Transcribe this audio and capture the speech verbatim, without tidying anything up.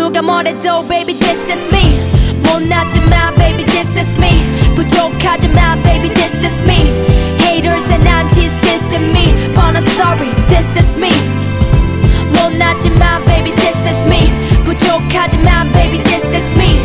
누가 뭐래도 baby this is me. 못났지만 baby this is me. 부족하지만 baby this is me. Haters and 난